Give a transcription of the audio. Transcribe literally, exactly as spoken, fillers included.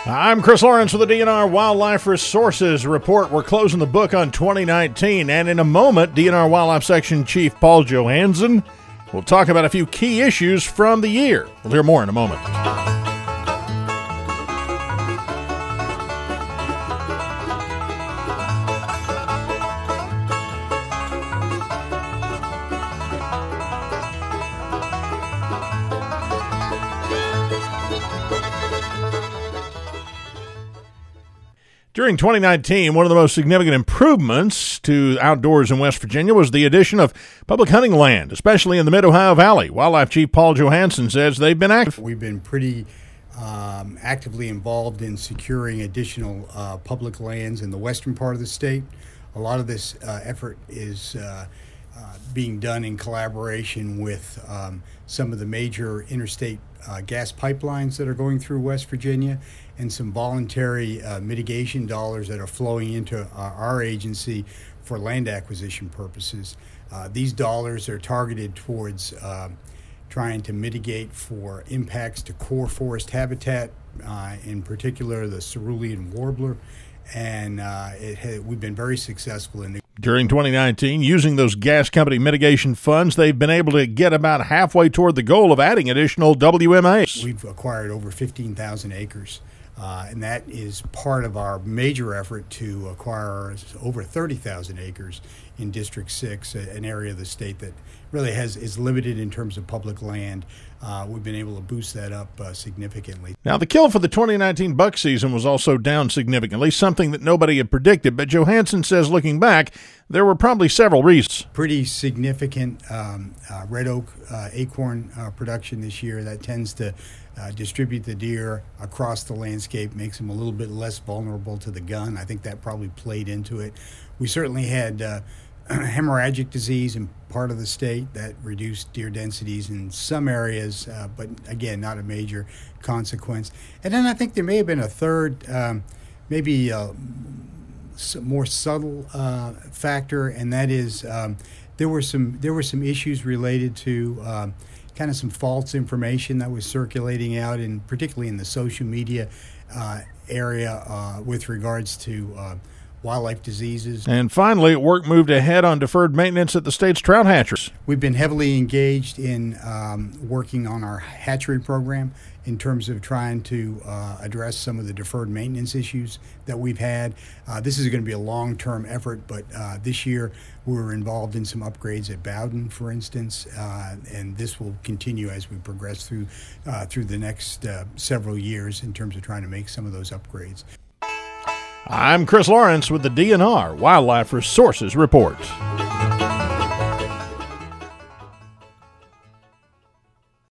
I'm Chris Lawrence with the D N R Wildlife Resources Report. We're closing the book on twenty nineteen, and in a moment, D N R Wildlife Section Chief Paul Johansen will talk about a few key issues from the year. We'll hear more in a moment. During twenty nineteen, one of the most significant improvements to outdoors in West Virginia was the addition of public hunting land, especially in the Mid-Ohio Valley. Wildlife Chief Paul Johansen says they've been active. We've been pretty um, actively involved in securing additional uh, public lands in the western part of the state. A lot of this uh, effort is uh, uh, being done in collaboration with um, some of the major interstate uh, gas pipelines that are going through West Virginia, and some voluntary uh, mitigation dollars that are flowing into uh, our agency for land acquisition purposes. Uh, these dollars are targeted towards uh, trying to mitigate for impacts to core forest habitat, uh, in particular the cerulean warbler, and uh, it ha- we've been very successful in the During twenty nineteen, using those gas company mitigation funds, they've been able to get about halfway toward the goal of adding additional W M As. We've acquired over fifteen thousand acres. Uh, and that is part of our major effort to acquire over thirty thousand acres in District six, an area of the state that really has is limited in terms of public land. Uh, we've been able to boost that up uh, significantly. Now, the kill for the twenty nineteen buck season was also down significantly, something that nobody had predicted. But Johansen says, looking back, there were probably several reasons. Pretty significant um, uh, red oak uh, acorn uh, production this year. That tends to Uh, distribute the deer across the landscape, makes them a little bit less vulnerable to the gun. I think that probably played into it. We certainly had uh, hemorrhagic disease in part of the state that reduced deer densities in some areas, uh, but again, not a major consequence. And then I think there may have been a third, um, maybe a more subtle uh, factor, and that is um, there were some there were some issues related to um, kind of some false information that was circulating out, and particularly in the social media uh, area uh, with regards to uh, wildlife diseases. And finally, work moved ahead on deferred maintenance at the state's trout hatcheries. We've been heavily engaged in um, working on our hatchery program in terms of trying to uh, address some of the deferred maintenance issues that we've had. Uh, this is going to be a long-term effort, but uh, this year we were involved in some upgrades at Bowden, for instance, uh, and this will continue as we progress through uh, through the next uh, several years in terms of trying to make some of those upgrades. I'm Chris Lawrence with the D N R Wildlife Resources Report.